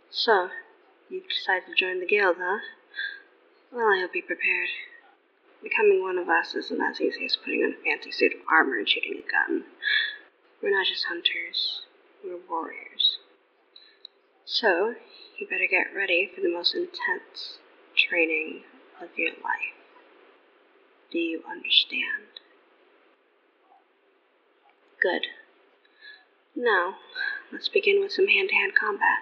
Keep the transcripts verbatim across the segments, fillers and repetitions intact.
So, you've decided to join the guild, huh? Well, I hope you're prepared. Becoming one of us isn't as easy as putting on a fancy suit of armor and shooting a gun. We're not just hunters, we're warriors. So, you better get ready for the most intense training of your life. Do you understand? Good. Now, let's begin with some hand-to-hand combat.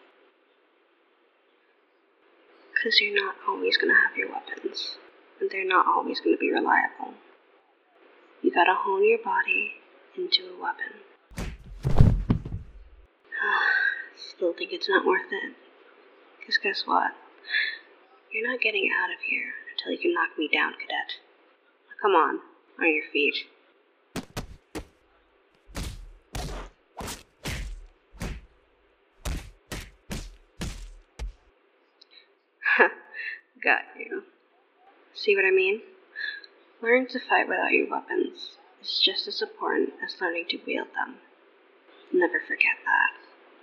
Because you're not always going to have your weapons, and they're not always going to be reliable. You gotta hone your body into a weapon. Still think it's not worth it. Because guess what? You're not getting out of here until you can knock me down, cadet. Now come on, on your feet. Got you. See what I mean? Learning to fight without your weapons is just as important as learning to wield them. Never forget that.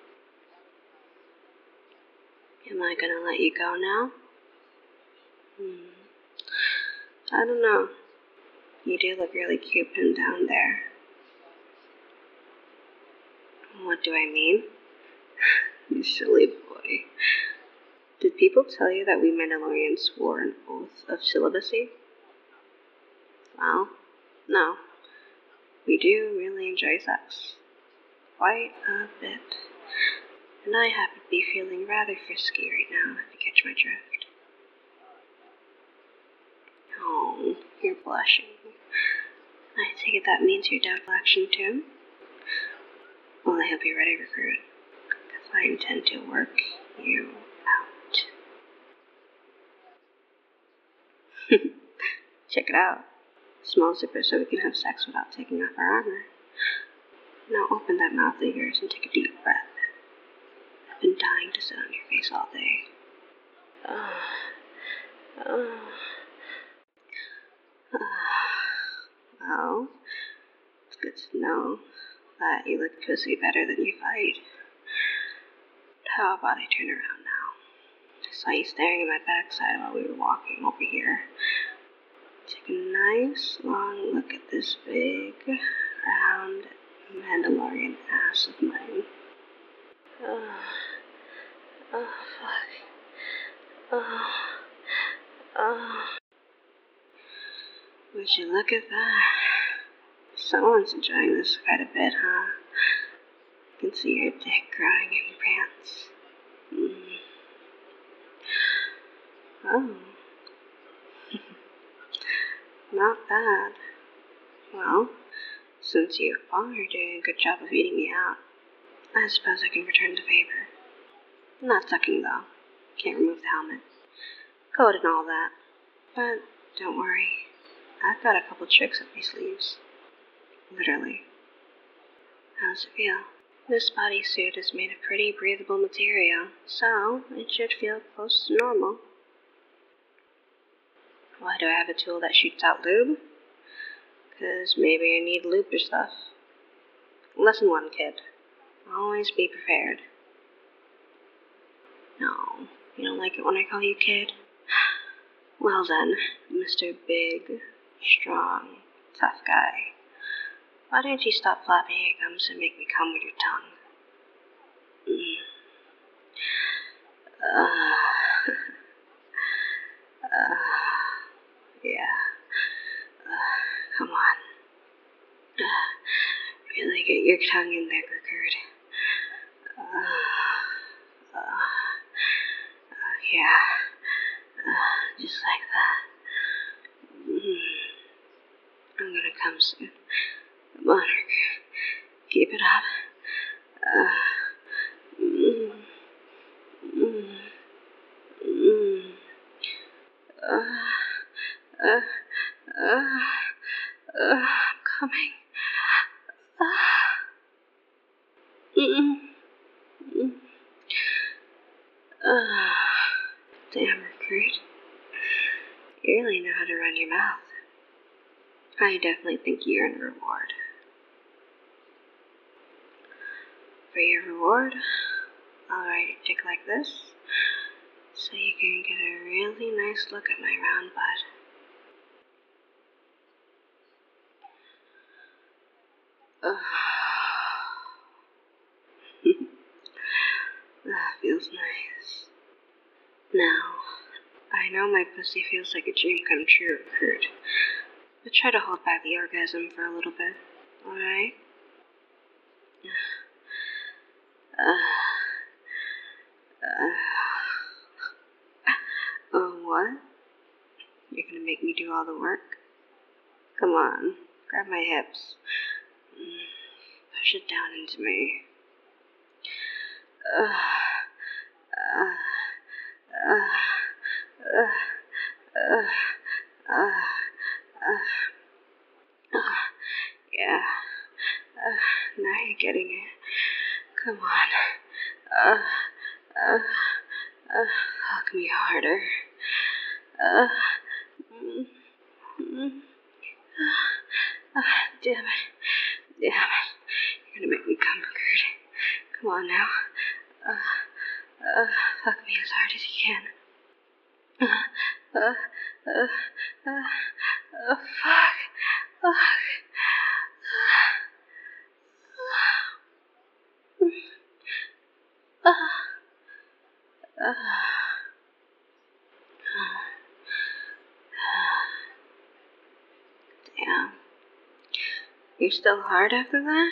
Am I gonna let you go now? Hmm. I don't know. You do look really cute pinned down there. What do I mean? You silly boy. Did people tell you that we Mandalorians swore an oath of celibacy? Well, no. We do really enjoy sex. Quite a bit. And I happen to be feeling rather frisky right now, if you catch my drift. Oh, you're blushing. I take it that means you're down for action too? Well, I hope you're ready, recruit. Because I intend to work you out. Check it out. Small zipper so we can have sex without taking off our armor. Now open that mouth of yours and take a deep breath. I've been dying to sit on your face all day. Oh. Oh. Well, it's good to know that you look pussy better than you fight. How about I turn around now? I saw you staring at my backside while we were walking over here. Take a nice long look at this big, round Mandalorian ass of mine. Oh, oh fuck. Oh, oh. Would you look at that? Someone's enjoying this quite a bit, huh? I can see your dick growing in your pants. Mm. Oh. Not bad. Well, since you are doing a good job of eating me out, I suppose I can return the favor. Not sucking, though. Can't remove the helmet. Code and all that. But don't worry. I've got a couple tricks up my sleeves. Literally. How does it feel? This bodysuit is made of pretty breathable material, so it should feel close to normal. Why do I have a tool that shoots out lube? Because maybe I need lube or stuff. Lesson one, kid. Always be prepared. No, you don't like it when I call you kid? Well then, Mister Big, Strong, Tough Guy. Why don't you stop flapping your gums and make me come with your tongue? Mm. Uh, uh, yeah. Uh, come on. Uh, really get your tongue in there, Gurgurd. Uh, uh, uh, yeah. Uh, just like that. Mm. I'm gonna come soon. Come on, Gurgurd. Keep it up. Uh, mm, mm, mm. Uh, uh, uh, uh, I'm coming. Uh, mm, mm. Uh, damn, recruit. You really know how to run your mouth. I definitely think you earned a reward. For your reward, I'll write ride your dick like this, so you can get a really nice look at my round butt. That feels nice. Now, I know my pussy feels like a dream come true, Kurt, but try to hold back the orgasm for a little bit, alright? Uh, uh, oh, what? You're gonna make me do all the work? Come on, grab my hips. Push it down into me. Uh, uh, uh, uh, uh, uh, uh, uh, yeah. Uh, now you're getting it. Come on. Uh, uh, uh, fuck me harder. Uh, mm, mm, uh, uh, damn it. Damn it. You're gonna make me come, Kurt. Come on now. Uh, uh, fuck me as hard as you can. Uh, uh, uh, uh, uh, fuck. Fuck. Uh, uh, uh, damn. You're still hard after that?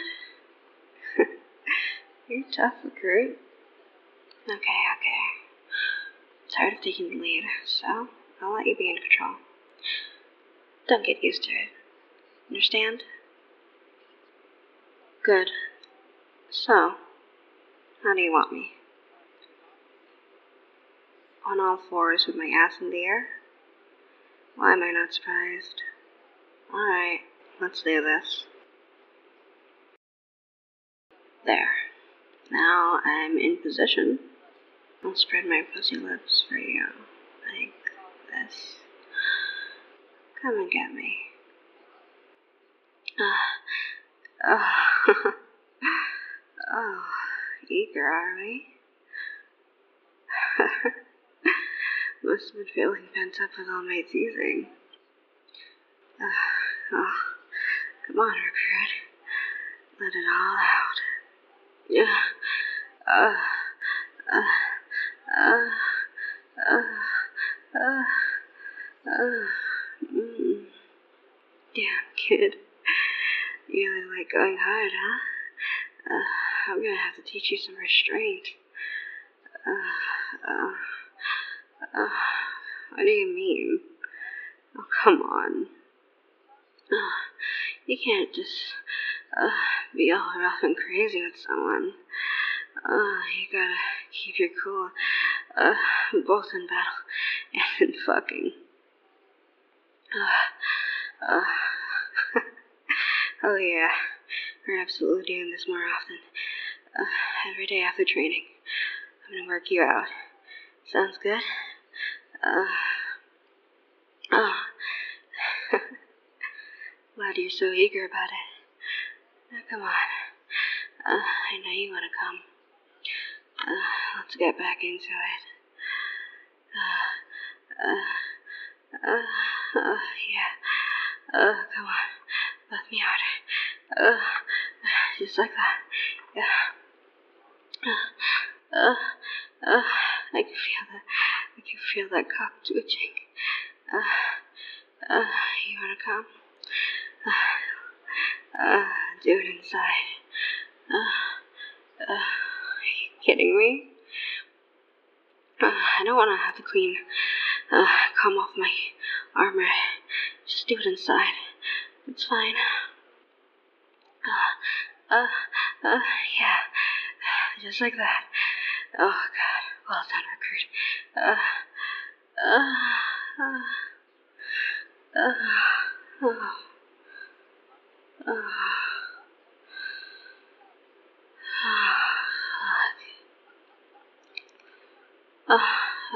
You're tough, recruit. Okay, okay. Tired of taking the lead, so I'll let you be in control. Don't get used to it. Understand? Good. So, how do you want me? On all fours with my ass in the air? Why am I not surprised? Alright, let's do this. There. Now I'm in position. I'll spread my pussy lips for you. Like this. Come and get me. Uh, oh. Oh, eager, are we? Must have been feeling pent up with all my teasing. Uh, oh, come on, recruit. Let it all out. Yeah. Uh, uh, uh, uh, uh, uh, mm. Damn, kid. You really like going hard, huh? Uh, I'm gonna have to teach you some restraint. Uh, uh, uh, what do you mean? Oh, come on. Uh, you can't just uh, be all rough and crazy with someone. Uh, you gotta keep your cool, uh, both in battle and in fucking. Uh, uh, oh yeah, we're absolutely doing this more often. Uh, every day after training, I'm gonna work you out. Sounds good? Uh, oh. Glad you're so eager about it. Now come on. Uh, I know you wanna come. Uh, let's get back into it. Uh, uh, uh, uh, yeah. Uh, come on. Let me harder. Uh, just like that. Yeah. Uh, uh, uh, I can feel that. I can feel that cock twitching. Uh, uh, you wanna come? Uh, uh, do it inside. Uh, uh, are you kidding me? Uh, I don't want to have to clean, uh, come off my armor. Just do it inside. It's fine. Uh, uh, uh, yeah. Just like that. Oh, God. Well done, recruit. Uh, uh, uh, uh, uh, uh, uh, uh,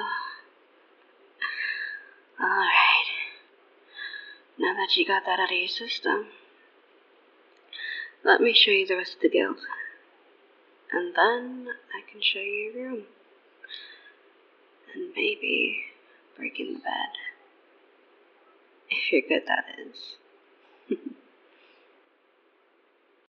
Alright. Now that you got that out of your system, let me show you the rest of the guild. And then I can show you your room. And maybe break in the bed. If you're good, that is.